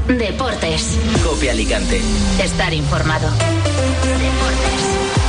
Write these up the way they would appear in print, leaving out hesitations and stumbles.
Deportes. COPE Alicante. Estar informado. Deportes.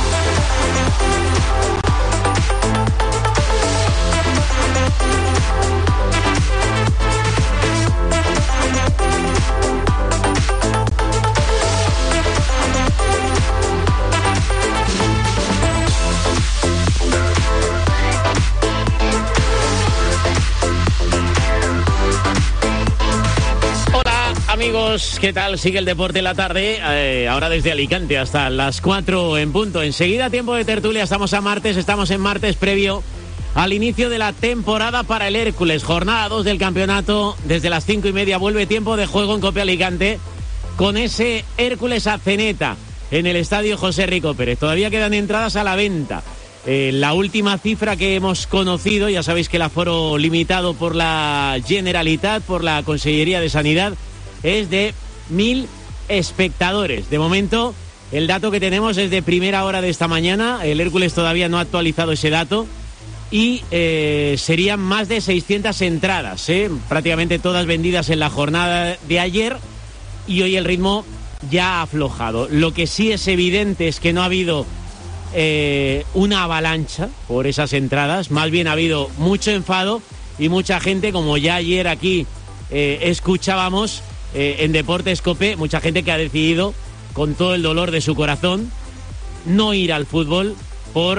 Amigos, ¿qué tal? Sigue el deporte en la tarde, ahora desde Alicante hasta las 4 en punto. Enseguida tiempo de tertulia, estamos en martes previo al inicio de la temporada para el Hércules. Jornada 2 del campeonato, desde las 5:30 vuelve tiempo de juego en COPE Alicante con ese Hércules Azeneta en el estadio José Rico Pérez. Todavía quedan entradas a la venta. La última cifra que hemos conocido, ya sabéis que el aforo limitado por la Generalitat, por la Consellería de Sanidad, es de 1.000 espectadores. De momento, el dato que tenemos es de primera hora de esta mañana. El Hércules todavía no ha actualizado ese dato. Y serían más de 600 entradas, prácticamente todas vendidas en la jornada de ayer. Y hoy el ritmo ya ha aflojado. Lo que sí es evidente es que no ha habido una avalancha por esas entradas. Más bien ha habido mucho enfado y mucha gente, como ya ayer aquí escuchábamos, en Deportes COPE, mucha gente que ha decidido, con todo el dolor de su corazón, no ir al fútbol por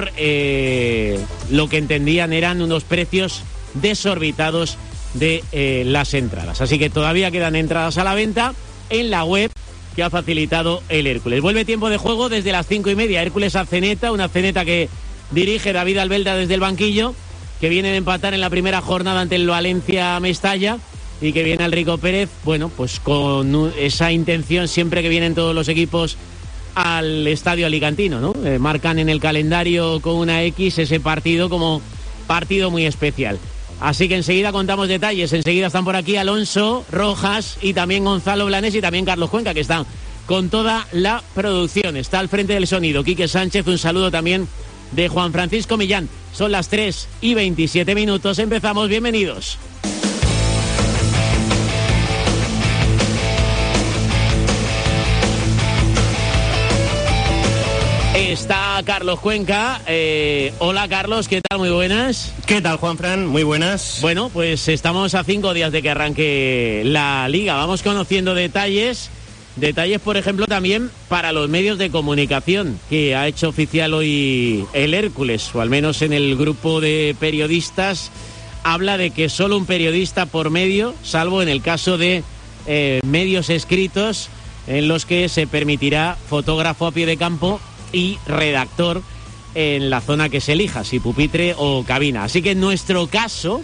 lo que entendían eran unos precios desorbitados de las entradas. Así que todavía quedan entradas a la venta en la web que ha facilitado el Hércules. Vuelve tiempo de juego desde las 5:30. Hércules Azeneta, una Azeneta que dirige David Albelda desde el banquillo, que viene de empatar en la primera jornada ante el Valencia Mestalla, y que viene al Rico Pérez, bueno, pues con esa intención siempre que vienen todos los equipos al estadio alicantino, ¿no? Marcan en el calendario con una X ese partido como partido muy especial. Así que enseguida contamos detalles, enseguida están por aquí Alonso Rojas y también Gonzalo Blanes y también Carlos Cuenca, que están con toda la producción. Está al frente del sonido Quique Sánchez, un saludo también de Juan Francisco Millán. Son las 3:27, empezamos, bienvenidos. Está Carlos Cuenca. Hola Carlos, ¿qué tal? Muy buenas. ¿Qué tal, Juanfran? Muy buenas. Bueno, pues estamos a 5 días de que arranque la Liga. Vamos conociendo detalles, por ejemplo, también para los medios de comunicación que ha hecho oficial hoy el Hércules, o al menos en el grupo de periodistas habla de que solo un periodista por medio, salvo en el caso de medios escritos en los que se permitirá fotógrafo a pie de campo y redactor en la zona que se elija, si pupitre o cabina. Así que en nuestro caso,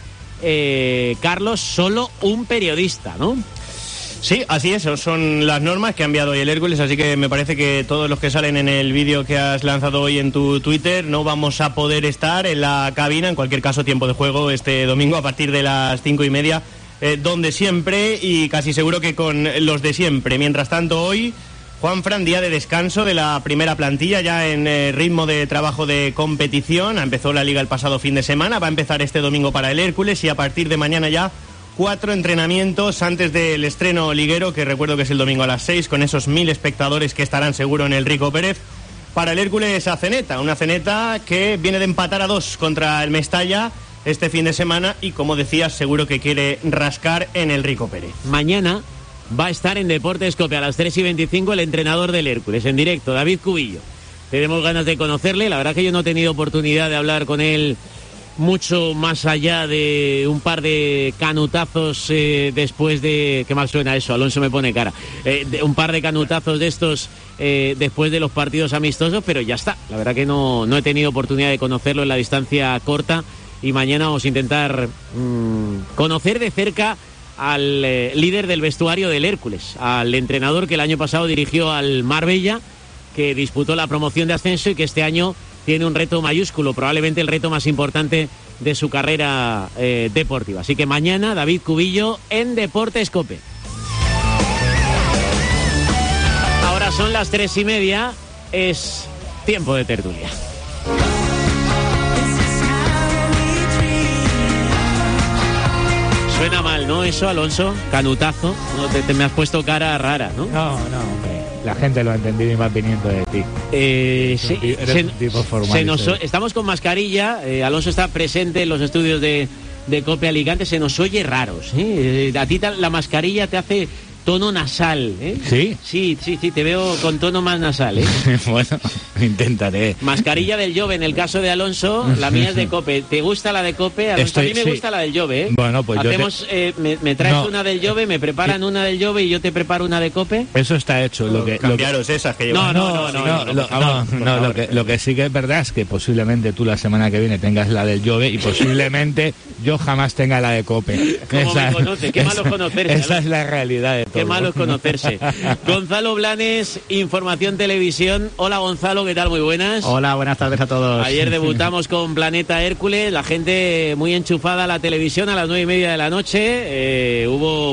Carlos, solo un periodista, ¿no? Sí, así es, son las normas que ha enviado hoy el Hércules, así que me parece que todos los que salen en el vídeo que has lanzado hoy en tu Twitter no vamos a poder estar en la cabina. En cualquier caso, tiempo de juego este domingo a partir de las 5:30, donde siempre, y casi seguro que con los de siempre. Mientras tanto, hoy, Juanfran, día de descanso de la primera plantilla, ya en ritmo de trabajo de competición. Empezó la Liga el pasado fin de semana, va a empezar este domingo para el Hércules y a partir de mañana ya 4 entrenamientos antes del estreno liguero, que recuerdo que es el domingo a las 6, con esos 1.000 espectadores que estarán seguro en el Rico Pérez. Para el Hércules Azeneta, una Azeneta que viene de empatar a 2 contra el Mestalla este fin de semana y, como decías, seguro que quiere rascar en el Rico Pérez. Mañana va a estar en Deportes COPE a las 3:25 el entrenador del Hércules, en directo, David Cubillo. Tenemos ganas de conocerle, la verdad que yo no he tenido oportunidad de hablar con él mucho más allá de un par de canutazos después de... ¿Qué mal suena eso? Alonso me pone cara. Un par de canutazos de estos después de los partidos amistosos, pero ya está. La verdad que no he tenido oportunidad de conocerlo en la distancia corta y mañana vamos a intentar conocer de cerca al líder del vestuario del Hércules, al entrenador que el año pasado dirigió al Marbella, que disputó la promoción de ascenso y que este año tiene un reto mayúsculo, probablemente el reto más importante de su carrera deportiva. Así que mañana David Cubillo en Deportes COPE. Ahora son las 3:30, es tiempo de tertulia. Suena mal, ¿no? Eso, Alonso, canutazo. ¿No? Te me has puesto cara rara, ¿no? No, hombre. La gente lo ha entendido y va viniendo de ti. Sí, estamos con mascarilla. Alonso está presente en los estudios de COPE Alicante. Se nos oye raros. A ti la mascarilla te hace tono nasal, ¿eh? ¿Sí? Sí, te veo con tono más nasal, ¿eh? Bueno, intentaré. Mascarilla del Jove, en el caso de Alonso, la mía es de COPE. ¿Te gusta la de COPE? Alonso, a mí me gusta la del Jove, ¿eh? Bueno, pues me traes una del Jove, me preparan una del Jove y yo te preparo una de COPE. Eso está hecho. Cambiaros esas que llevan. Lo que sí que es verdad es que posiblemente tú la semana que viene tengas la del Jove y posiblemente yo jamás tenga la de COPE. ¿Cómo me conoce? Qué malo conocerse. Esa es la realidad de todo. Qué malo es conocerse. Gonzalo Blanes, Información Televisión. Hola Gonzalo, ¿qué tal? Muy buenas. Hola, buenas tardes a todos. Ayer debutamos con Planeta Hércules, la gente muy enchufada a la televisión a las 9:30 de la noche. Hubo,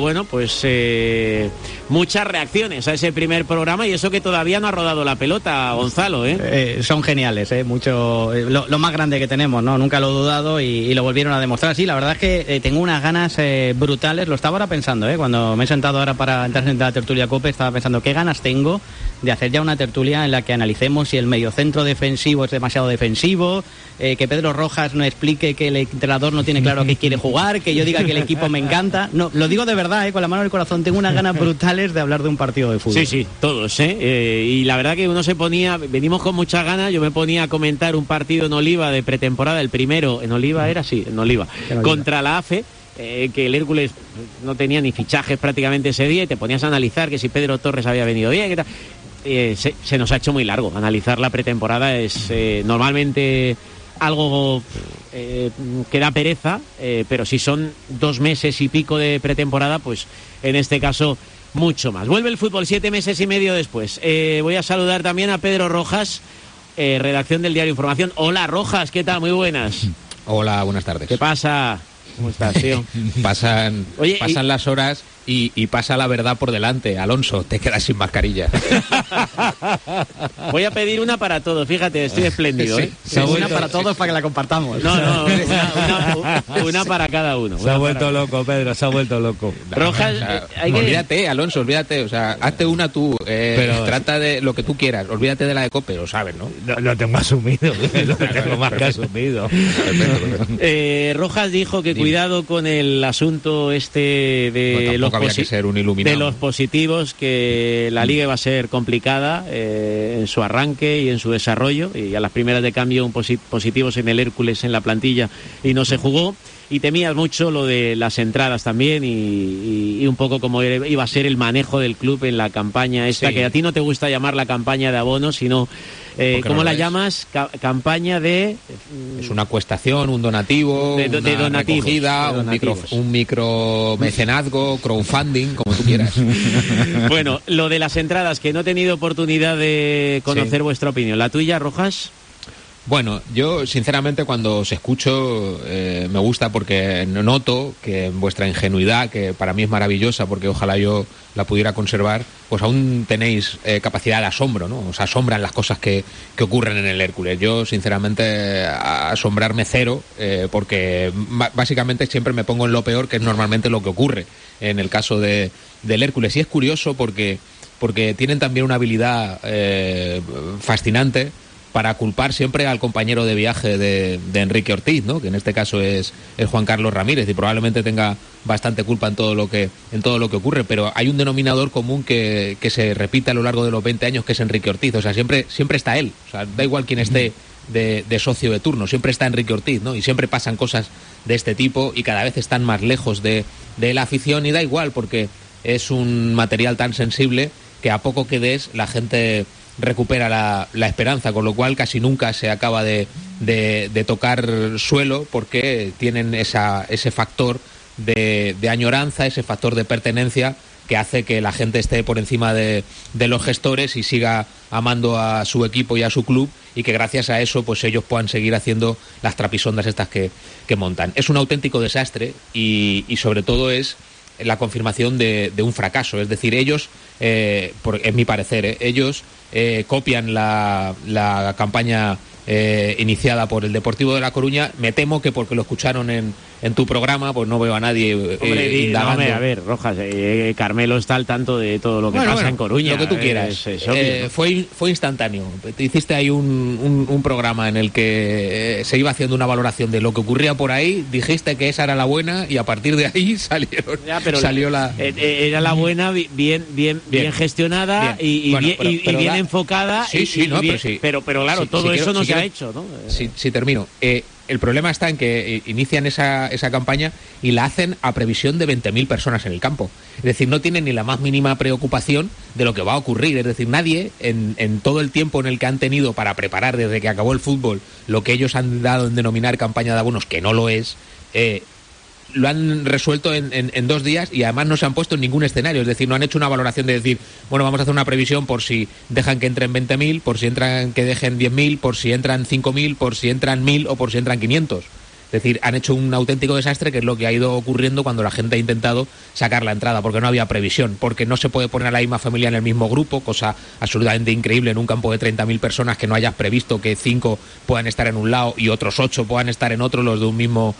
muchas reacciones a ese primer programa y eso que todavía no ha rodado la pelota, Gonzalo, son geniales, mucho, lo más grande que tenemos, ¿no? Nunca lo he dudado y lo volvieron a demostrar. Sí, la verdad es que tengo unas ganas brutales, lo estaba ahora pensando, cuando me he sentado ahora para entrar en la tertulia COPE, estaba pensando qué ganas tengo de hacer ya una tertulia en la que analicemos si el mediocentro defensivo es demasiado defensivo, que Pedro Rojas no explique que el entrenador no tiene claro a qué quiere jugar, que yo diga que el equipo me encanta. No, lo digo de verdad, con la mano en el corazón, tengo unas ganas brutales de hablar de un partido de fútbol. Sí, todos, y la verdad que uno venimos con muchas ganas, yo me ponía a comentar un partido en Oliva de pretemporada, el primero, en Oliva, contra la AFE, que el Hércules no tenía ni fichajes prácticamente ese día y te ponías a analizar que si Pedro Torres había venido bien, qué tal. Se nos ha hecho muy largo. Analizar la pretemporada es normalmente algo que da pereza, pero si son 2 meses y pico de pretemporada, pues en este caso mucho más. Vuelve el fútbol 7 meses y medio después. Voy a saludar también a Pedro Rojas, redacción del diario Información. Hola Rojas, ¿qué tal? Muy buenas. Hola, buenas tardes. ¿Qué pasa? ¿Cómo estás, tío? Pasan las horas y pasa la verdad por delante. Alonso, te quedas sin mascarilla. Voy a pedir una para todos, fíjate, estoy espléndido. Una para todos para que la compartamos. No, una para cada uno. Se ha vuelto loco, Pedro, se ha vuelto loco. Rojas, olvídate, Alonso, olvídate. O sea, hazte una tú, pero trata de lo que tú quieras. Olvídate de la de COPE, lo sabes, ¿no? Lo tengo asumido, lo tengo más que asumido. Perfecto. Rojas dijo que cuidado con el asunto de los positivos, que la liga iba a ser complicada en su arranque y en su desarrollo, y a las primeras de cambio positivos en el Hércules en la plantilla y no se jugó, y temías mucho lo de las entradas también y un poco cómo iba a ser el manejo del club en la campaña esta, que a ti no te gusta llamar la campaña de abonos, sino ¿cómo la llamas? Campaña de... Es una acuestación, un donativo, una recogida, un micro mecenazgo, crowdfunding, como tú quieras. Bueno, lo de las entradas, que no he tenido oportunidad de conocer vuestra opinión. ¿La tuya, Rojas? Bueno, yo sinceramente cuando os escucho me gusta porque noto que en vuestra ingenuidad, que para mí es maravillosa porque ojalá yo la pudiera conservar, pues aún tenéis capacidad de asombro, ¿no? Os asombran las cosas que ocurren en el Hércules. Yo sinceramente asombrarme cero, porque básicamente siempre me pongo en lo peor, que es normalmente lo que ocurre en el caso del Hércules. Y es curioso porque tienen también una habilidad fascinante para culpar siempre al compañero de viaje de Enrique Ortiz, ¿no? Que en este caso es Juan Carlos Ramírez, y probablemente tenga bastante culpa en todo lo que ocurre, pero hay un denominador común que se repite a lo largo de los 20 años, que es Enrique Ortiz. O sea, siempre está él. O sea, da igual quién esté de socio de turno, siempre está Enrique Ortiz, ¿no? Y siempre pasan cosas de este tipo y cada vez están más lejos de la afición, y da igual porque es un material tan sensible que a poco que des la gente recupera la esperanza, con lo cual casi nunca se acaba de tocar suelo, porque tienen ese factor de añoranza, ese factor de pertenencia que hace que la gente esté por encima de los gestores y siga amando a su equipo y a su club, y que gracias a eso pues ellos puedan seguir haciendo las trapisondas estas que montan. Es un auténtico desastre y sobre todo es la confirmación de un fracaso. Es decir, ellos, en mi parecer, ellos copian la campaña iniciada por el Deportivo de La Coruña. Me temo que porque lo escucharon en en tu programa, pues no veo a nadie indagando. A ver, Rojas, Carmelo está al tanto de todo lo que pasa en Coruña. Lo que tú quieras. Fue instantáneo. Te hiciste ahí un programa en el que se iba haciendo una valoración de lo que ocurría por ahí, dijiste que esa era la buena y a partir de ahí salió la... Era la buena, bien gestionada y bien enfocada. Pero claro, todo eso no se ha hecho, ¿no? Sí, termino. El problema está en que inician esa campaña y la hacen a previsión de 20.000 personas en el campo. Es decir, no tienen ni la más mínima preocupación de lo que va a ocurrir. Es decir, nadie en todo el tiempo en el que han tenido para preparar desde que acabó el fútbol lo que ellos han dado en denominar campaña de abonos, que no lo es, lo han resuelto en 2 días y además no se han puesto en ningún escenario. Es decir, no han hecho una valoración de decir, bueno, vamos a hacer una previsión por si dejan que entren 20.000, por si entran que dejen 10.000, por si entran 5.000, por si entran 1.000 o por si entran 500. Es decir, han hecho un auténtico desastre, que es lo que ha ido ocurriendo cuando la gente ha intentado sacar la entrada, porque no había previsión, porque no se puede poner a la misma familia en el mismo grupo, cosa absolutamente increíble en un campo de 30.000 personas, que no hayas previsto que 5 puedan estar en un lado y otros 8 puedan estar en otro, los de un mismo,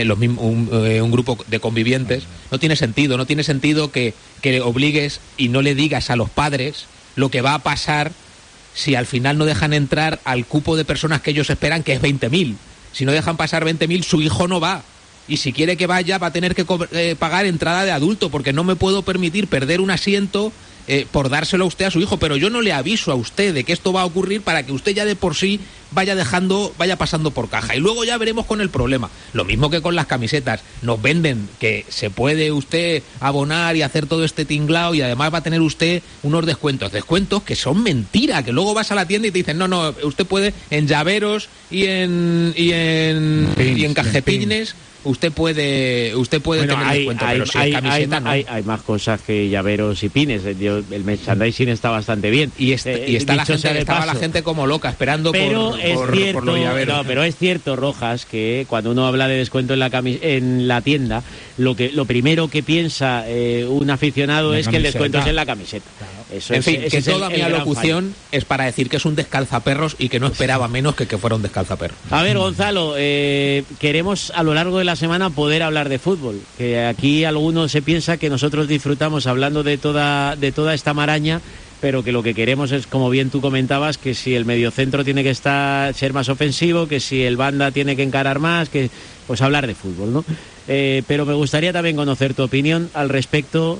un grupo de convivientes. No tiene sentido que obligues y no le digas a los padres lo que va a pasar si al final no dejan entrar al cupo de personas que ellos esperan, que es 20.000. Si no dejan pasar 20.000, su hijo no va. Y si quiere que vaya, va a tener que pagar entrada de adulto, porque no me puedo permitir perder un asiento por dárselo a usted a su hijo. Pero yo no le aviso a usted de que esto va a ocurrir para que usted ya de por sí vaya pasando por caja. Y luego ya veremos con el problema. Lo mismo que con las camisetas. Nos venden que se puede usted abonar y hacer todo este tinglao y además va a tener usted unos descuentos. Descuentos que son mentira, que luego vas a la tienda y te dicen, no, usted puede en llaveros y en cajetines. Usted puede tener descuento, pero si es camiseta, no. Hay más cosas que llaveros y pines. El merchandising está bastante bien. Estaba la gente como loca esperando por los llaveros. No, pero es cierto, Rojas, que cuando uno habla de descuento en la tienda, lo primero que piensa un aficionado es que el descuento es en la camiseta. Claro. Que toda mi alocución es para decir que es un descalzaperros y que no esperaba menos que fuera un descalzaperros. A ver, Gonzalo, queremos a lo largo de la semana poder hablar de fútbol, que aquí algunos se piensa que nosotros disfrutamos hablando de toda esta maraña, pero que lo que queremos es, como bien tú comentabas, que si el mediocentro tiene que ser más ofensivo, que si el banda tiene que encarar más, pues hablar de fútbol, ¿no? Pero me gustaría también conocer tu opinión al respecto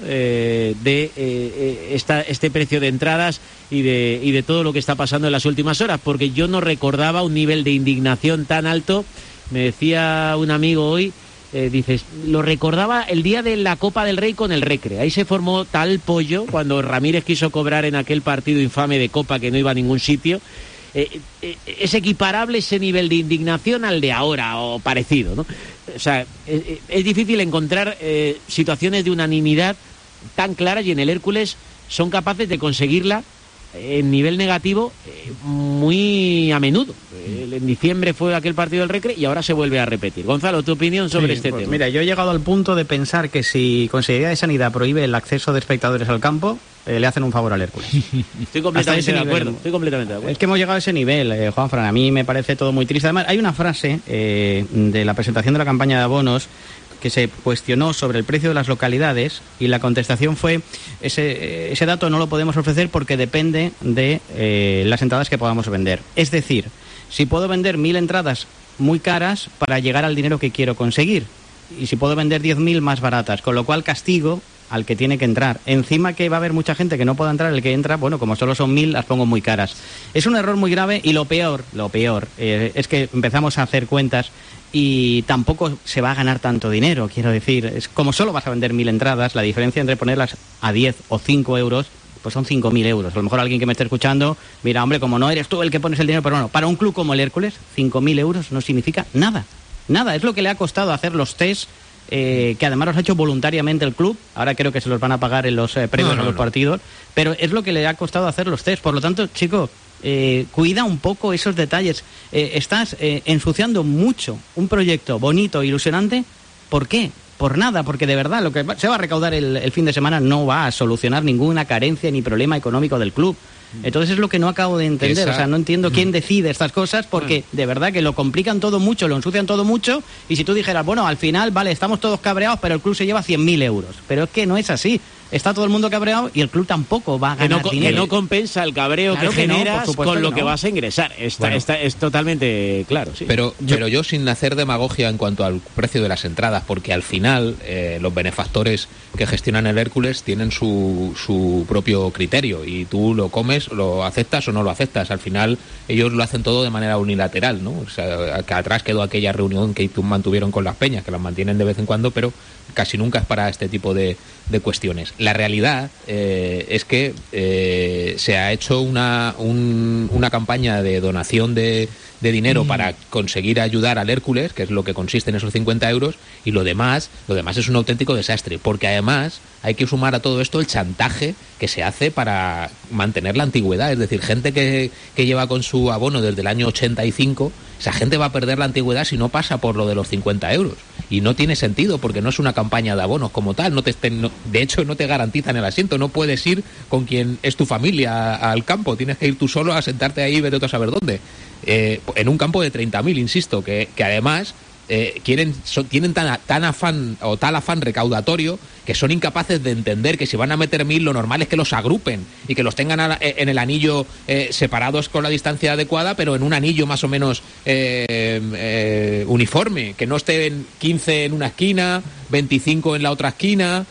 de este precio de entradas y de todo lo que está pasando en las últimas horas, porque yo no recordaba un nivel de indignación tan alto. Me decía un amigo hoy, dices, lo recordaba el día de la Copa del Rey con el Recre. Ahí se formó tal pollo cuando Ramírez quiso cobrar en aquel partido infame de Copa que no iba a ningún sitio. Es equiparable ese nivel de indignación al de ahora o parecido, ¿no? O sea, es difícil encontrar situaciones de unanimidad tan claras, y en el Hércules son capaces de conseguirla en nivel negativo muy a menudo. En diciembre fue aquel partido del Recre y ahora se vuelve a repetir. Gonzalo, tu opinión sobre este tema. Mira, yo he llegado al punto de pensar que si Consejería de Sanidad prohíbe el acceso de espectadores al campo, le hacen un favor al Hércules. Estoy completamente de acuerdo. Es que hemos llegado a ese nivel, Juanfran. A mí me parece todo muy triste. Además, hay una frase de la presentación de la campaña de abonos que se cuestionó sobre el precio de las localidades, y la contestación fue ese dato no lo podemos ofrecer porque depende de las entradas que podamos vender. Es decir, si puedo vender 1.000 entradas muy caras para llegar al dinero que quiero conseguir, y si puedo vender 10.000 más baratas, con lo cual castigo al que tiene que entrar. Encima que va a haber mucha gente que no pueda entrar, el que entra, bueno, como solo son 1.000, las pongo muy caras. Es un error muy grave, y lo peor es que empezamos a hacer cuentas y tampoco se va a ganar tanto dinero. Quiero decir, es como solo vas a vender 1.000 entradas, la diferencia entre ponerlas a 10 o 5 euros, pues son 5.000 euros. A lo mejor alguien que me esté escuchando, mira, hombre, como no eres tú el que pones el dinero, pero bueno, para un club como el Hércules, 5.000 euros no significa nada. Nada, es lo que le ha costado hacer los test, que además los ha hecho voluntariamente el club. Ahora creo que se los van a pagar en los premios de los partidos, pero es lo que le ha costado hacer los test. Por lo tanto, chico, cuida un poco esos detalles. Estás ensuciando mucho un proyecto bonito, ilusionante. ¿Por qué? Por nada, porque de verdad lo que se va a recaudar el fin de semana no va a solucionar ninguna carencia ni problema económico del club. Entonces es lo que no acabo de entender. O sea, no entiendo quién decide estas cosas, porque de verdad que lo complican todo mucho, lo ensucian todo mucho, y si tú dijeras, bueno, al final, vale, estamos todos cabreados, pero el club se lleva 100.000 euros. Pero es que no es así. Está todo el mundo cabreado y el club tampoco va a ganar dinero. Que no compensa el cabreo Claro que que no, generas por supuesto con lo que que no. vas a ingresar. Es totalmente claro, sí. Pero yo sin hacer demagogia en cuanto al precio de las entradas, porque al final los benefactores que gestionan el Hércules tienen su propio criterio y tú lo comes, lo aceptas o no lo aceptas. Al final ellos lo hacen todo de manera unilateral, ¿no? O sea, que atrás quedó aquella reunión que mantuvieron con las peñas, que las mantienen de vez en cuando, pero casi nunca es para este tipo de cuestiones. La realidad es que se ha hecho una campaña de donación de dinero para conseguir ayudar al Hércules, que es lo que consiste en esos 50 euros, y lo demás es un auténtico desastre, porque además hay que sumar a todo esto el chantaje que se hace para mantener la antigüedad, es decir, gente que lleva con su abono desde el año 85, esa gente va a perder la antigüedad si no pasa por lo de los 50 euros, y no tiene sentido, porque no es una campaña de abonos como tal, de hecho no te garantizan el asiento, no puedes ir con quien es tu familia al campo, tienes que ir tú solo a sentarte ahí y vete a saber dónde. En un campo de 30.000, insisto, que además tienen tan afán o tal afán recaudatorio que son incapaces de entender que si van a meter 1.000 lo normal es que los agrupen y que los tengan en el anillo separados con la distancia adecuada, pero en un anillo más o menos uniforme, que no estén 15 en una esquina, 25 en la otra esquina,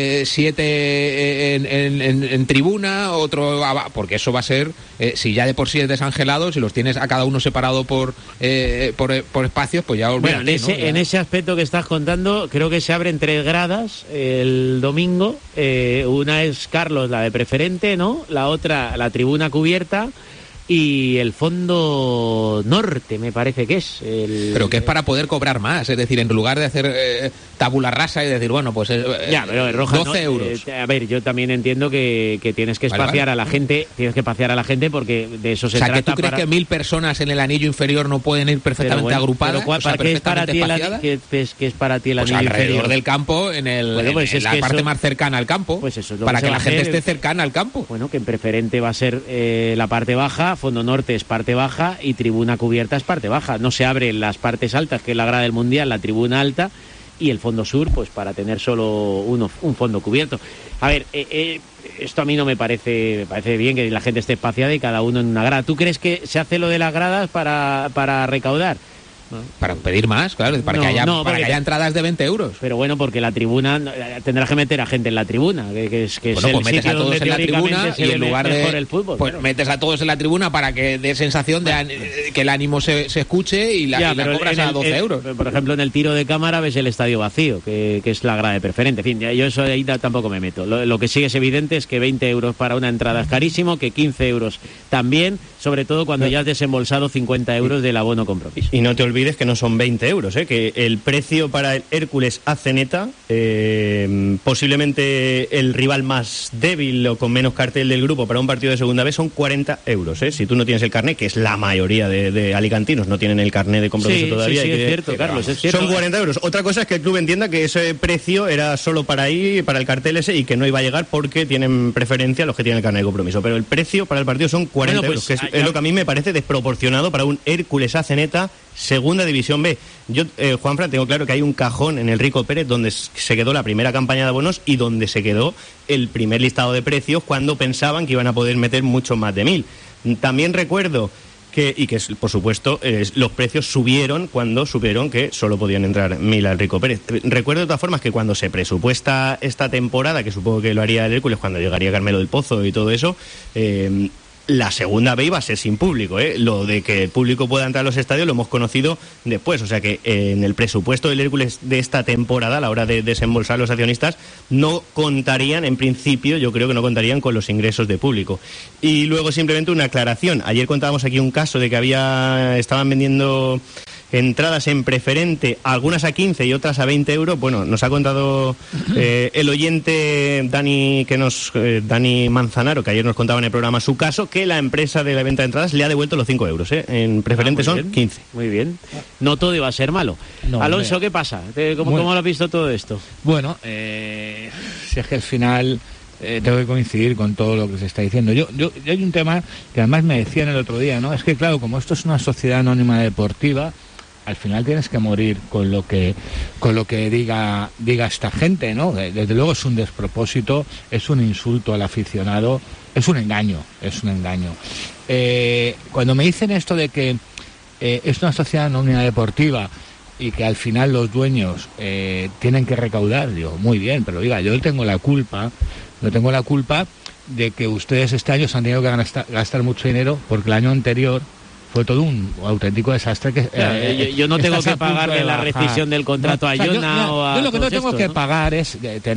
7 en tribuna, otro, porque eso va a ser, si ya de por sí es desangelado, si los tienes a cada uno separado por espacios, pues ya olvídate. Bueno, en ese aspecto que estás contando, creo que se abren 3 gradas el domingo. Una es, Carlos, la de preferente, ¿no? La otra, la tribuna cubierta. Y el fondo norte, me parece que es. Pero que es para poder cobrar más, es decir, en lugar de hacer tabula rasa y decir, bueno, pues ya, pero Roja, 12 euros. A ver, yo también entiendo que tienes que espaciar a la gente, porque de eso se trata. O sea, que tú crees que 1.000 personas en el anillo inferior no pueden ir perfectamente agrupadas. Pero ¿qué es para ti el anillo alrededor inferior del campo, en la parte más cercana al campo, pues eso es lo para que la gente hacer, esté cercana al campo. Bueno, que en preferente va a ser la parte baja, fondo norte es parte baja y tribuna cubierta es parte baja. No se abren las partes altas, que es la grada del Mundial, la tribuna alta, y el fondo sur, pues para tener solo un fondo cubierto. A ver, esto a mí no me parece bien que la gente esté espaciada y cada uno en una grada. ¿Tú crees que se hace lo de las gradas para recaudar? Para pedir más, claro, para que haya entradas de 20 euros. Pero bueno, porque la tribuna tendrás que meter a gente en la tribuna, que es pues metes a todos en la tribuna y en lugar de el fútbol, pues metes a todos en la tribuna para que dé sensación de que el ánimo se escuche y la cobras a 12 euros. Por ejemplo, en el tiro de cámara ves el estadio vacío, que es la grada de preferente. En fin, yo eso ahí tampoco me meto. Lo que sí es evidente es que 20 euros para una entrada es carísimo, que 15 euros también, sobre todo cuando ya has desembolsado 50 euros del abono compromiso. Y no te olvides que no son 20 euros, que el precio para el Hércules Azeneta, posiblemente el rival más débil o con menos cartel del grupo para un partido de segunda vez, son 40 euros. Si tú no tienes el carné, que es la mayoría de alicantinos, no tienen el carné de compromiso todavía. Sí, es cierto, Carlos, es cierto. Son 40 euros. Otra cosa es que el club entienda que ese precio era solo para ahí, para el cartel ese, y que no iba a llegar porque tienen preferencia los que tienen el carné de compromiso. Pero el precio para el partido son 40 euros, que es lo que a mí me parece desproporcionado para un Hércules Azeneta Segunda División B. Yo, Juanfran, tengo claro que hay un cajón en el Rico Pérez donde se quedó la primera campaña de abonos y donde se quedó el primer listado de precios cuando pensaban que iban a poder meter mucho más de 1.000. También recuerdo que por supuesto los precios subieron cuando supieron que solo podían entrar 1.000 al Rico Pérez. Recuerdo de todas formas que cuando se presupuesta esta temporada, que supongo que lo haría el Hércules cuando llegaría Carmelo del Pozo y todo eso, la segunda B iba a ser sin público, Lo de que el público pueda entrar a los estadios lo hemos conocido después, o sea que en el presupuesto del Hércules de esta temporada, a la hora de desembolsar los accionistas, no contarían, en principio, yo creo que no contarían con los ingresos de público. Y luego simplemente una aclaración, ayer contábamos aquí un caso de que estaban vendiendo entradas en preferente, algunas a 15 y otras a 20 euros. Bueno, nos ha contado el oyente Dani Manzanaro, que ayer nos contaba en el programa su caso, que la empresa de la venta de entradas le ha devuelto los 5 euros. En preferente son 15. Muy bien. No todo iba a ser malo. No, Alonso, ¿qué pasa? ¿Cómo lo has visto todo esto? Bueno, si es que al final tengo que coincidir con todo lo que se está diciendo. Yo hay un tema que además me decían el otro día, ¿no? Es que claro, como esto es una sociedad anónima deportiva, al final tienes que morir con lo que diga esta gente, ¿no? Desde luego es un despropósito, es un insulto al aficionado, es un engaño. Cuando me dicen esto de que es una sociedad anónima deportiva y que al final los dueños tienen que recaudar, digo, muy bien, pero diga, yo tengo la culpa de que ustedes este año se han tenido que gastar mucho dinero porque el año anterior fue todo un auténtico desastre. Yo no tengo que pagarle la rescisión del contrato a Jona o a... Yo lo que no tengo que pagar es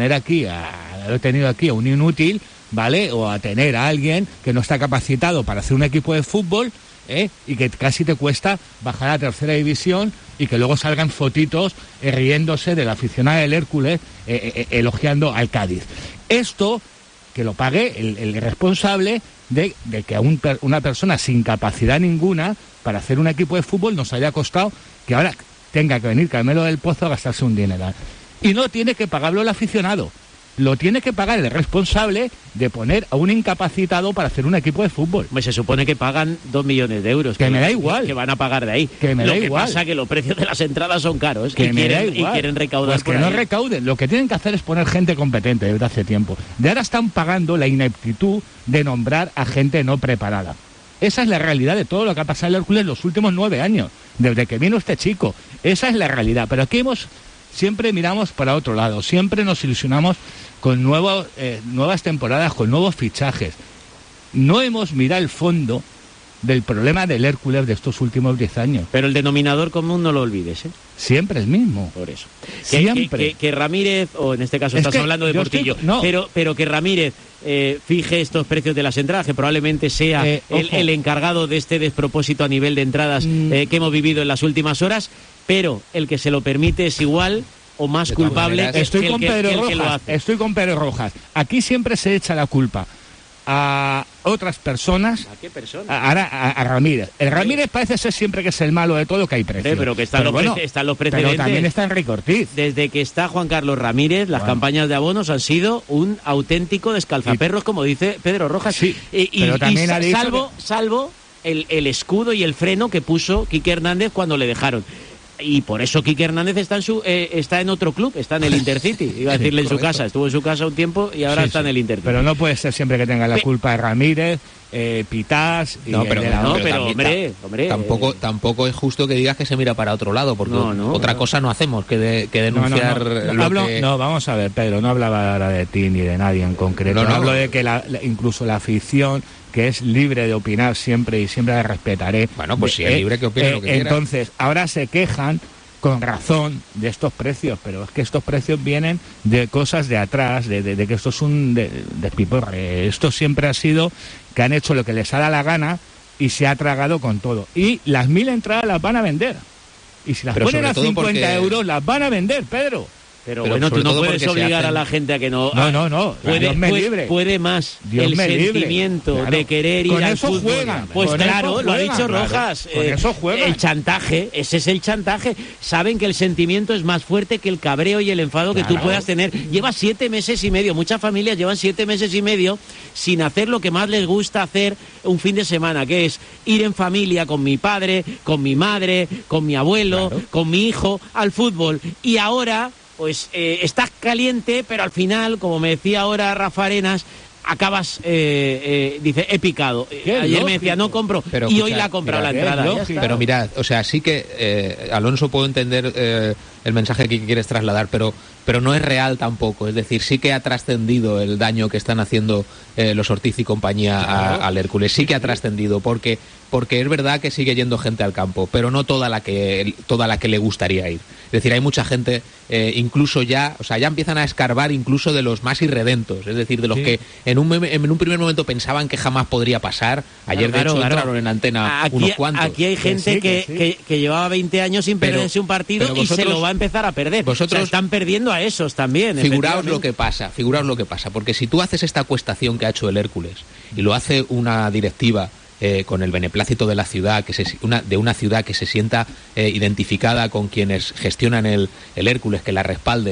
haber tenido aquí a un inútil, ¿vale? O a tener a alguien que no está capacitado para hacer un equipo de fútbol, y que casi te cuesta bajar a tercera división y que luego salgan fotitos riéndose de la aficionada del Hércules elogiando al Cádiz. Esto que lo pague el responsable de que a una persona sin capacidad ninguna para hacer un equipo de fútbol nos haya costado que ahora tenga que venir Carmelo del Pozo a gastarse un dineral. Y no tiene que pagarlo el aficionado, lo tiene que pagar el responsable de poner a un incapacitado para hacer un equipo de fútbol. Pues se supone que pagan 2 millones de euros. Que me da igual. Que van a pagar de ahí. Lo que pasa es que los precios de las entradas son caros. Que me da igual. Y quieren recaudar. Pues que no recauden. Lo que tienen que hacer es poner gente competente desde hace tiempo. De ahora están pagando la ineptitud de nombrar a gente no preparada. Esa es la realidad de todo lo que ha pasado en el Hércules los últimos 9 años, desde que vino este chico. Esa es la realidad. Pero aquí siempre miramos para otro lado, siempre nos ilusionamos con nuevas temporadas, con nuevos fichajes. No hemos mirado el fondo del problema del Hércules de estos últimos 10 años. Pero el denominador común no lo olvides, ¿eh? Siempre el mismo. Por eso. Siempre. Que Ramírez, o en este caso estás hablando de Portillo, pero que Ramírez fije estos precios de las entradas, que probablemente sea el encargado de este despropósito a nivel de entradas que hemos vivido en las últimas horas, pero el que se lo permite es igual o más culpable que el que lo hace. Estoy con Pedro Rojas. Aquí siempre se echa la culpa a otras personas. ¿A qué personas? A Ramírez. El Ramírez parece ser siempre que es el malo de todo, que hay precios. Pero que están los precedentes. Pero también está Enrique Ortiz. Desde que está Juan Carlos Ramírez, las campañas de abonos han sido un auténtico descalzaperros, como dice Pedro Rojas. Sí, pero también ha dicho salvo el escudo y el freno que puso Quique Hernández cuando le dejaron. Y por eso Quique Hernández está en otro club, está en el Intercity. Iba a decirle en su casa, estuvo en su casa un tiempo y ahora está en el Intercity. Pero no puede ser siempre que tenga la culpa de Ramírez, Pitás y hombre, tampoco es justo que digas que se mira para otro lado, porque otra cosa no hacemos que denunciar No, vamos a ver, Pedro, no hablaba ahora de ti ni de nadie en concreto. No hablo de que incluso la afición, que es libre de opinar siempre y siempre la respetaré. Bueno, pues si es libre, que opine lo que quiera. Entonces, ahora se quejan con razón de estos precios, pero es que estos precios vienen de cosas de atrás, de que esto es un despiporre. Esto siempre ha sido que han hecho lo que les ha dado la gana y se ha tragado con todo. Y las 1000 entradas las van a vender. Y si las ponen a 50 euros, las van a vender, Pedro. Pero bueno, tú no puedes obligar a la gente a que no... No. Dios me libre. Puede más Dios el sentimiento de querer ir al fútbol. Con eso juegan. Pues claro, lo ha dicho Rojas. Con eso juegan. El chantaje, ese es el chantaje. Saben que el sentimiento es más fuerte que el cabreo y el enfado que tú puedas tener. Llevas 7 meses y medio, muchas familias llevan 7 meses y medio sin hacer lo que más les gusta hacer un fin de semana, que es ir en familia con mi padre, con mi madre, con mi abuelo, con mi hijo, al fútbol. Y ahora... pues estás caliente, pero al final, como me decía ahora Rafa Arenas, acabas, dice, he picado. Ayer me decía, no compro, pero, y hoy la ha comprado la entrada. Pero mirad, o sea, sí que, Alonso, puedo entender el mensaje que quieres trasladar, pero no es real tampoco. Es decir, sí que ha trascendido el daño que están haciendo los Ortiz y compañía al Hércules. Sí que ha trascendido, porque es verdad que sigue yendo gente al campo, pero no toda la que le gustaría ir. Es decir, hay mucha gente, incluso ya empiezan a escarbar incluso de los más irredentos, es decir, de los que en un primer momento pensaban que jamás podría pasar. Ayer, de hecho, entraron en antena unos cuantos. Aquí hay gente que llevaba 20 años sin perderse un partido y se lo va a empezar a perder. Vosotros están perdiendo a esos también. Figuraos lo que pasa, porque si tú haces esta acuestación que ha hecho el Hércules y lo hace una directiva con el beneplácito de la ciudad, de una ciudad que se sienta identificada con quienes gestionan el Hércules, que la respalden,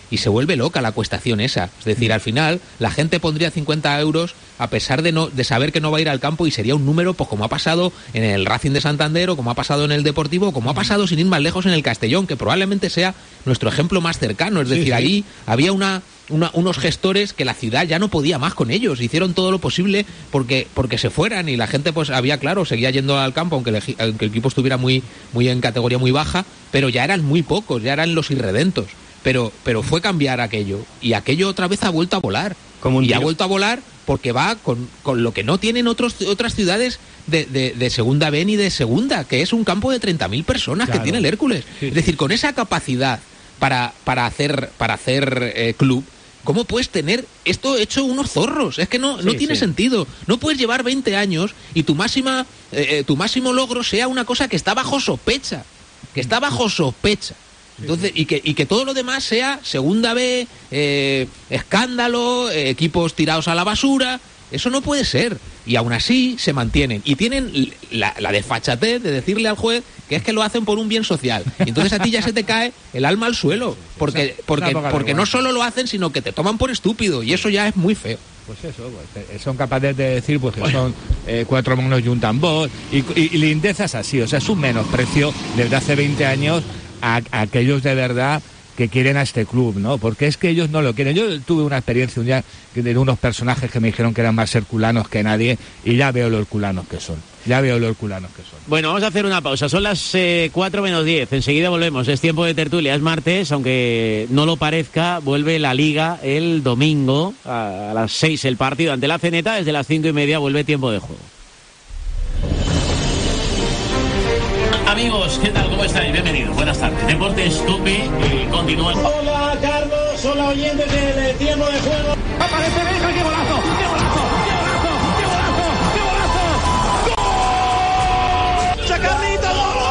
y se vuelve loca la acuestación esa. Es decir, al final la gente pondría 50 euros a pesar de saber que no va a ir al campo, y sería un número, pues como ha pasado en el Racing de Santander, o como ha pasado en el Deportivo, o como ha pasado sin ir más lejos en el Castellón, que probablemente sea nuestro ejemplo más cercano. Es decir, ahí había unos gestores que la ciudad ya no podía más con ellos, hicieron todo lo posible porque se fueran, y la gente pues seguía yendo al campo, aunque el equipo estuviera muy en categoría muy baja, pero ya eran muy pocos, ya eran los irredentos. Pero fue cambiar aquello, y aquello otra vez ha vuelto a volar. Y ha vuelto a volar porque va con lo que no tienen otras ciudades de segunda B ni de segunda, que es un campo de 30.000 personas, claro, que tiene el Hércules. Sí. Es decir, con esa capacidad para hacer club, ¿cómo puedes tener esto hecho unos zorros? Es que no tiene sentido. No puedes llevar 20 años y tu máximo logro sea una cosa que está bajo sospecha. Entonces, y que todo lo demás sea segunda B, escándalo, equipos tirados a la basura. Eso no puede ser. Y aún así se mantienen. Y tienen la desfachatez de decirle al juez que es que lo hacen por un bien social. Y entonces a ti ya se te cae el alma al suelo. Porque no solo lo hacen, sino que te toman por estúpido. Y eso ya es muy feo. Pues eso, son capaces de decir pues que son 4 monos y un tambor. Y lindeza es así. O sea, es un menosprecio desde hace 20 años a aquellos de verdad que quieren a este club, ¿no? Porque es que ellos no lo quieren. Yo tuve una experiencia un día de unos personajes que me dijeron que eran más herculanos que nadie, y ya veo lo herculanos que son. Bueno, vamos a hacer una pausa. Son las 4 menos 10. Enseguida volvemos. Es tiempo de tertulia. Es martes, aunque no lo parezca. Vuelve la Liga el domingo a las 6 el partido ante la Ceneta. Desde las 5:30 vuelve tiempo de juego. Amigos, ¿qué tal? ¿Cómo estáis? Bienvenidos. Buenas tardes. Deportes Tupi continúa. Hola, Carlos. Hola, oyentes del tiempo de juego. Aparece Benja. ¡Qué golazo! ¡Qué golazo! ¡Qué golazo! ¡Qué golazo! ¡Qué golazo! ¡Gol! ¡Chacarrito!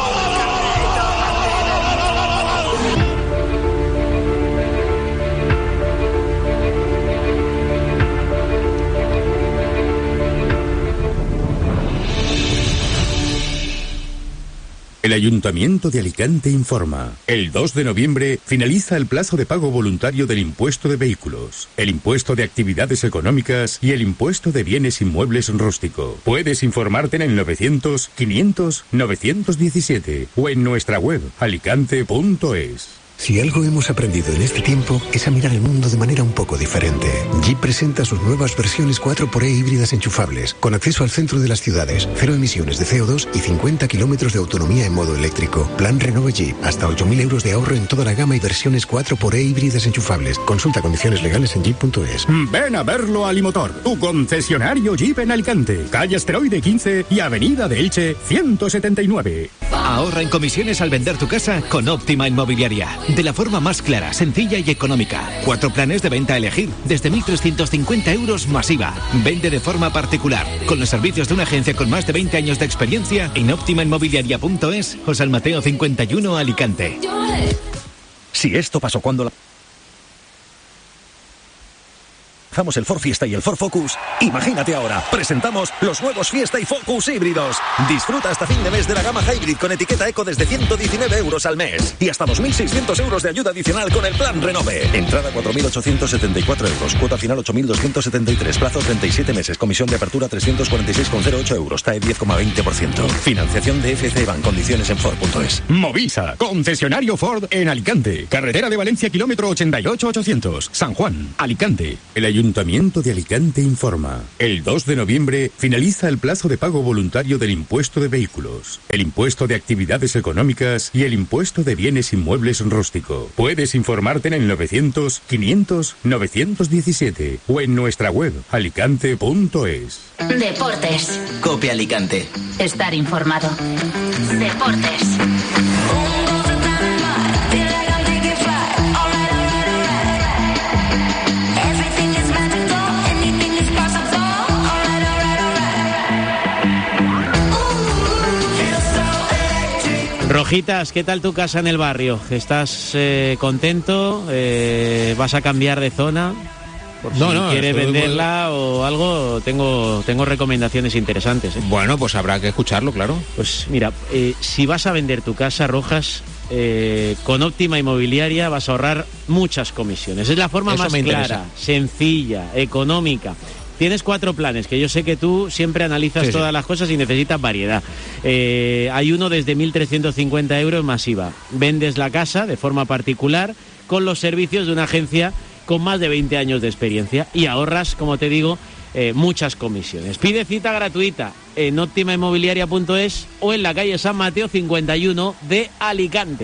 El Ayuntamiento de Alicante informa. El 2 de noviembre finaliza el plazo de pago voluntario del impuesto de vehículos, el impuesto de actividades económicas y el impuesto de bienes inmuebles rústico. Puedes informarte en el 900 500 917 o en nuestra web alicante.es. Si algo hemos aprendido en este tiempo es a mirar el mundo de manera un poco diferente. Jeep presenta sus nuevas versiones 4xE híbridas enchufables, con acceso al centro de las ciudades, 0 emisiones de CO2 y 50 kilómetros de autonomía en modo eléctrico. Plan Renove Jeep, hasta 8.000 euros de ahorro en toda la gama y versiones 4xE híbridas enchufables. Consulta condiciones legales en jeep.es. Ven a verlo a Limotor, tu concesionario Jeep en Alicante. Calle Asteroide 15 y Avenida de Elche 179. Ahorra en comisiones al vender tu casa con Óptima Inmobiliaria. De la forma más clara, sencilla y económica. 4 planes de venta a elegir, desde 1.350 euros masiva. Vende de forma particular, con los servicios de una agencia con más de 20 años de experiencia en optimainmobiliaria.es o San Mateo 51, Alicante. Si esto pasó cuando lanzamos el Ford Fiesta y el Ford Focus, imagínate ahora, presentamos los nuevos Fiesta y Focus híbridos. Disfruta hasta fin de mes de la gama Hybrid con etiqueta Eco desde 119 euros al mes y hasta 2.600 euros de ayuda adicional con el plan Renove. Entrada 4.874 euros, cuota final 8.273, plazo 37 meses, comisión de apertura 346,08 euros, TAE 10,20%. Financiación de FC Bank, condiciones en Ford.es. Movisa, concesionario Ford en Alicante. Carretera de Valencia, kilómetro 88-800. San Juan, Alicante. El Ayuntamiento de Alicante informa. El 2 de noviembre finaliza el plazo de pago voluntario del impuesto de vehículos, el impuesto de actividades económicas y el impuesto de bienes inmuebles rústico. Puedes informarte en el 900 500 917 o en nuestra web alicante.es. Deportes. Cope Alicante. Estar informado. Deportes. Rojitas, ¿qué tal tu casa en el barrio? ¿Estás contento? ¿Vas a cambiar de zona? Por si quieres venderla o algo, tengo recomendaciones interesantes. Bueno, pues habrá que escucharlo, claro. Pues mira, si vas a vender tu casa, Rojas, con Óptima Inmobiliaria vas a ahorrar muchas comisiones. Es la forma Eso más me clara, interesa. sencilla, económica. Tienes 4 planes, que yo sé que tú siempre analizas Sí, todas sí. las cosas y necesitas variedad. Hay uno desde 1.350 euros masiva. Vendes la casa de forma particular con los servicios de una agencia con más de 20 años de experiencia y ahorras, como te digo, muchas comisiones. Pide cita gratuita en optimainmobiliaria.es o en la calle San Mateo 51 de Alicante.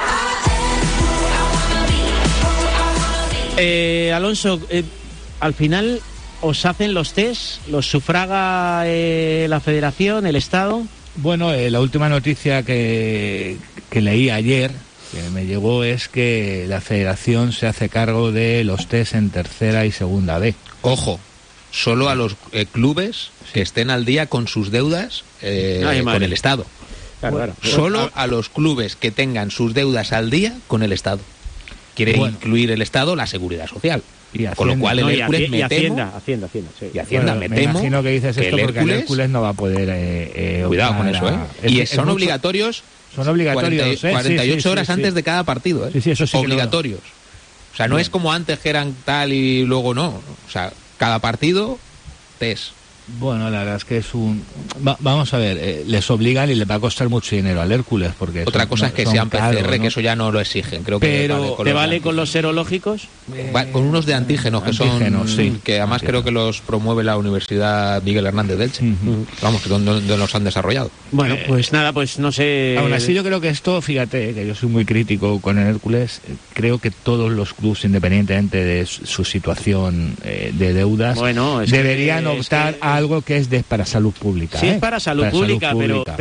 Alonso, al final os hacen los test, los sufraga la Federación, el Estado. Bueno, la última noticia que leí ayer, que me llegó, es que la Federación se hace cargo de los test en tercera y segunda B. Ojo, solo a los clubes que estén al día con sus deudas con el Estado. Claro. Solo a los clubes que tengan sus deudas al día con el Estado. Quiere incluir el Estado la Seguridad Social. Y con lo cual el Hércules me temo... Hacienda, sí. Y Hacienda, Bueno, me temo imagino que dices que esto porque el Hércules no va a poder... cuidado con eso, Y son mucho... obligatorios... Son obligatorios, 48 horas antes de cada partido, Sí, eso sí que obligatorios. O sea, no es como antes que eran tal y luego no. O sea, cada partido, test. Bueno, la verdad es que es un... vamos a ver, les obligan y les va a costar mucho dinero al Hércules, porque... Otra cosa es que sean PCR, caros, ¿no? que eso ya no lo exigen. Creo Pero que ¿te vale con los serológicos? con unos de antígenos, que son... sí. Que además creo que los promueve la Universidad Miguel Hernández de Elche. Vamos, que donde los han desarrollado. Bueno, pues nada, pues no sé... Aún así yo creo que esto, fíjate, que yo soy muy crítico con el Hércules, creo que todos los clubes, independientemente de su situación de deudas, Bueno, deberían optar a algo que es para salud pública. Sí, es para salud pública,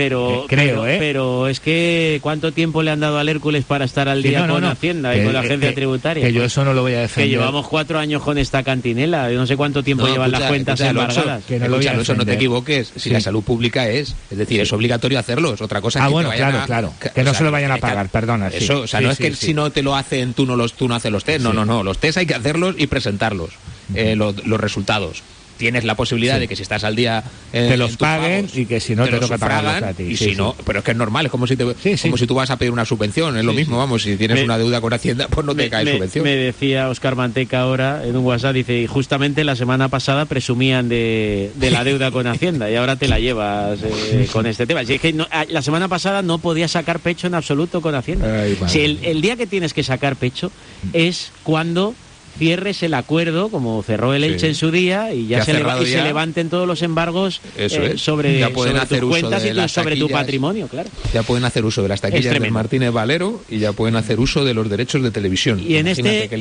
pero es que ¿cuánto tiempo le han dado al Hércules para estar al día con Hacienda y con la agencia tributaria? Que yo eso no lo voy a defender. Que llevamos 4 años con esta cantinela, yo no sé cuánto tiempo llevan las cuentas embargadas. Alonso, no te equivoques, si la salud pública es decir, es obligatorio hacerlo, es otra cosa. Bueno, claro, que no se lo vayan a pagar, perdona. Eso, o sea, no es que si no te lo hacen, tú no haces los test, no, los test hay que hacerlos y presentarlos, los resultados. Tienes la posibilidad de que si estás al día te los paguen y que si no te toca pagarlos a ti. Y si no, pero es que es normal, es como si tú vas a pedir una subvención, es lo mismo, vamos, si tienes una deuda con Hacienda, pues no te cae subvención. Me decía Óscar Manteca ahora en un WhatsApp, dice, y justamente la semana pasada presumían de la deuda con Hacienda y ahora te la llevas con este tema. Si es que la semana pasada no podías sacar pecho en absoluto con Hacienda. Si el día que tienes que sacar pecho es cuando cierres el acuerdo, como cerró el Elche en su día, y ya se levanten todos los embargos sobre tus cuentas y sobre tu patrimonio, claro. Ya pueden hacer uso de las taquillas de Martínez Valero y ya pueden hacer uso de los derechos de televisión. Y en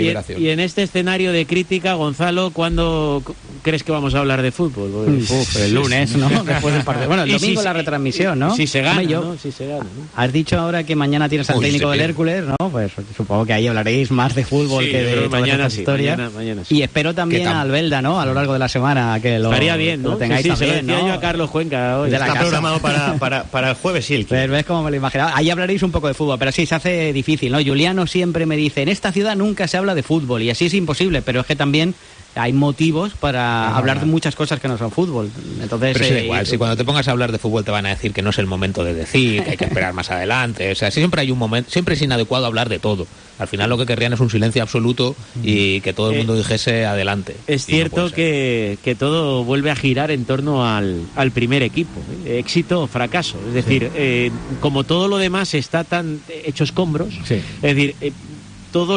este escenario de crítica, Gonzalo, ¿cuándo crees que vamos a hablar de fútbol? El lunes, ¿no? Después del partido. Bueno, el domingo la retransmisión, ¿no? Si se gana, ¿no? Si se gana, ¿no? Has dicho ahora que mañana tienes al técnico del Hércules, ¿no? Pues supongo que ahí hablaréis más de fútbol que de mañana. Historia. Mañana sí. Y espero también a Albelda, ¿no? A lo largo de la semana que lo estaría bien, ¿no? Lo tengáis sí, también, se lo decía yo a Carlos Cuenca hoy. Está programado para el jueves, sí. Pero ves cómo me lo imaginaba. Ahí hablaréis un poco de fútbol, pero sí se hace difícil, ¿no? Juliano siempre me dice, en esta ciudad nunca se habla de fútbol y así es imposible, pero es que también hay motivos para hablar de muchas cosas que no son fútbol. Entonces, pero es igual, si cuando te pongas a hablar de fútbol te van a decir que no es el momento de decir, que hay que esperar más adelante. O sea, siempre hay un momento, siempre es inadecuado hablar de todo. Al final lo que querrían es un silencio absoluto y que todo el mundo dijese adelante. Es cierto que todo vuelve a girar en torno al primer equipo. Éxito o fracaso. Es decir, como todo lo demás está tan hecho escombros, es decir... todo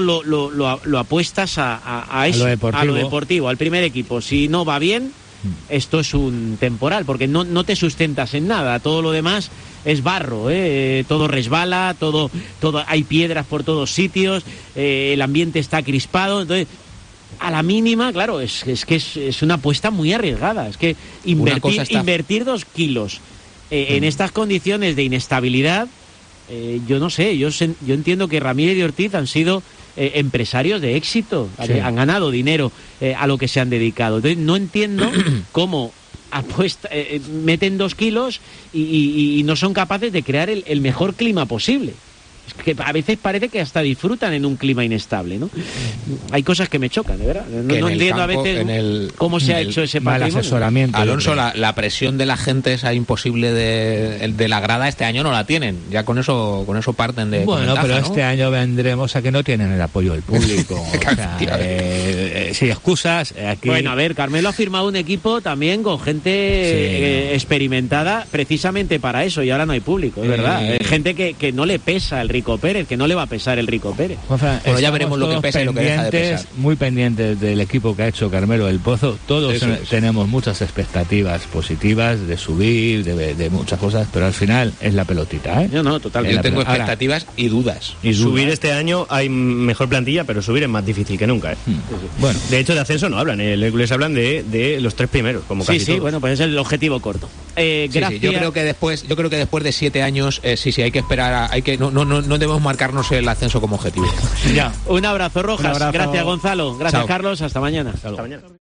lo apuestas a eso, a lo deportivo, al primer equipo. Si no va bien, esto es un temporal, porque no te sustentas en nada. Todo lo demás es barro, todo resbala, todo hay piedras por todos sitios, el ambiente está crispado. Entonces, a la mínima, claro, es que es una apuesta muy arriesgada. Es que invertir 2 kilos en estas condiciones de inestabilidad. Yo no sé, yo entiendo que Ramírez y Ortiz han sido empresarios de éxito, han ganado dinero a lo que se han dedicado. Entonces no entiendo cómo meten 2 kilos y no son capaces de crear el mejor clima posible. Es que a veces parece que hasta disfrutan en un clima inestable, ¿no? Hay cosas que me chocan, de verdad. No entiendo a veces cómo se ha hecho ese patrimonio. Asesoramiento. Alonso, la presión de la gente esa imposible de la grada este año no la tienen. Ya con eso parten de. Bueno, ventaja, pero ¿no? este año vendremos a que no tienen el apoyo del público. O sea, sin excusas, aquí. Bueno, a ver, Carmelo ha firmado un equipo también con gente experimentada precisamente para eso, y ahora no hay público, es verdad. Gente que no le pesa el Rico Pérez, que no le va a pesar el Rico Pérez. Juanfran, bueno, ya veremos lo que pesa y lo que deja de pesar. Muy pendientes del equipo que ha hecho Carmelo del Pozo. Todos tenemos muchas expectativas positivas de subir, de muchas cosas, pero al final es la pelotita, ¿eh? No, totalmente. Yo tengo expectativas y dudas. Subir este año hay mejor plantilla, pero subir es más difícil que nunca, ¿eh? Bueno, de hecho, de ascenso no hablan, el Hércules hablan de los 3 primeros, como casi todos. Bueno, pues es el objetivo corto. Gracias. Yo creo que después de 7 años, sí, hay que esperar, no debemos marcarnos el ascenso como objetivo. Ya. Un abrazo, Rojas. Un abrazo. Gracias, Gonzalo. Gracias, Chao. Carlos. Hasta mañana. Hasta mañana.